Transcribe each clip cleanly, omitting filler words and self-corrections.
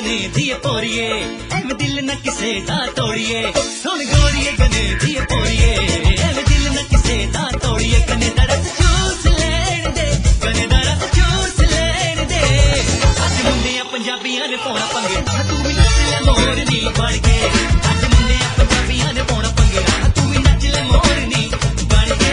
गने दिए पोरिए एम दिल न किसे दा तोड़िए सुन गोरिए गने दिए पोरिए एम दिल न किसे दा तोड़िए गने दा रस चूस लेने दे गने दा रस चूस लेने दे अज मुंडिया पंजाबियां ने पौना पंगेड़ा तू भी नच ले मोरनी बन के अज मुंडिया पंजाबियां ने पौना पंगेड़ा तू भी नच ले मोरनी बन के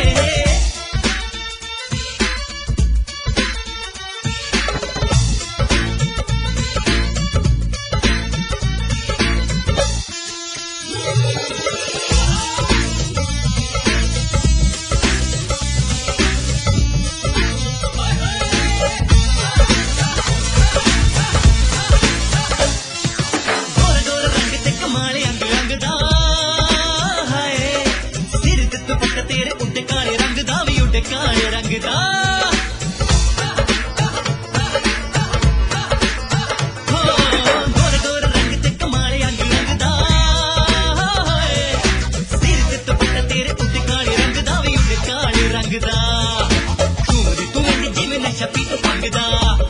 काले रंग दा गोरे गोरे रंग ते कमाले अंग रंग दा सिर ते दुपट्टा तेरे उत्ते काले रंग दा भी उत्ते काले रंग दा तू जिवें नशा पी तो पंगदा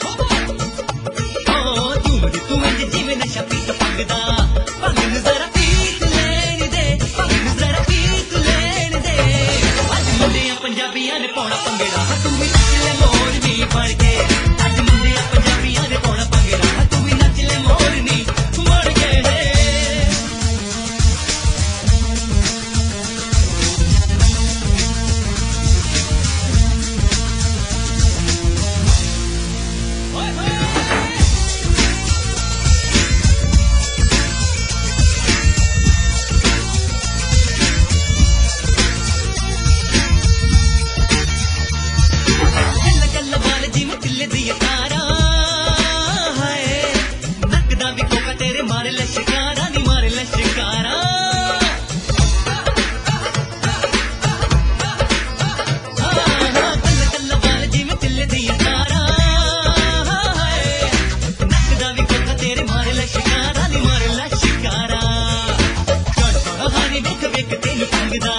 तू जिवें नशा पी तो पंगदा पंग जरा पीत लेने दे पंग जरा पीत लेने दे अज मुंडिया पंजाबियां ने पौना पंगेड़ा तू भी नच ले मोरनी बन के अज मुंडिया पंजाबियां ने पौना पंगेड़ा तू भी नच ले मोरनी बन के मारे लश्कारा नी मारे लश्कारा कल्ला कल्ला बाल जिवें तिल्ले दिया तारा नकदा भी कोका तेरे मारे लश्कारा नी मारे लश्कारा चढ़ पड़ो हानी वेख वेख तेनू पंगदा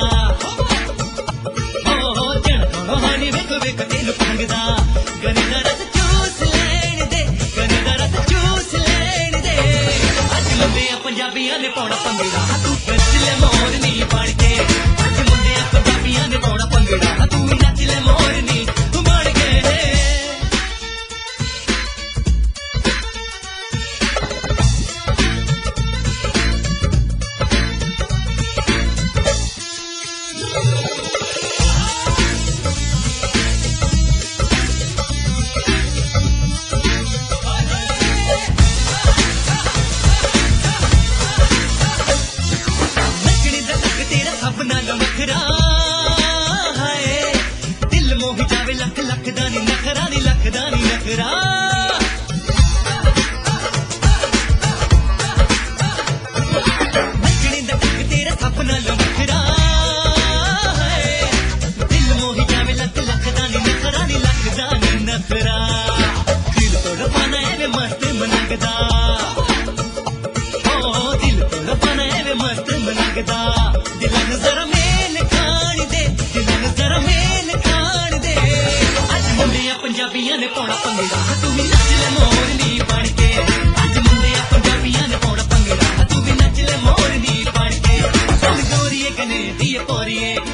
चढ़ हानी वेख वेख तेनू पंगदा गने दा रस चूस लेने दे गने दा रस चूस लेने दे मुंडिया पंजाबियां ने पौना पंगेड़ा तू नच ले मोरनी बन के अज मुंडिया पंजाबियां ने पौना पंगेड़ा तू नच ले मोरनी बन के नखरा है दिल मोह जावे लख लख दानी नखरा नी लख दानी नखरा नचने दा टक तेरा सपना लखरा है दिल मोह जावे लख लख दानी नखरा नी लख दानी नखरा दिल तोड़ पाना है मस्त मनगदा दिल तोड़ पाना है मस्त मनगदा दिल नजर पंजाबियां ने पौना पंगेड़ा तू भी नच ले मोरनी बन के अज मुंडिया पंजाबियां ने पौना पंगेड़ा तू भी नच ले मोरनी बन के सुन गोरिए गने दिए पोरिए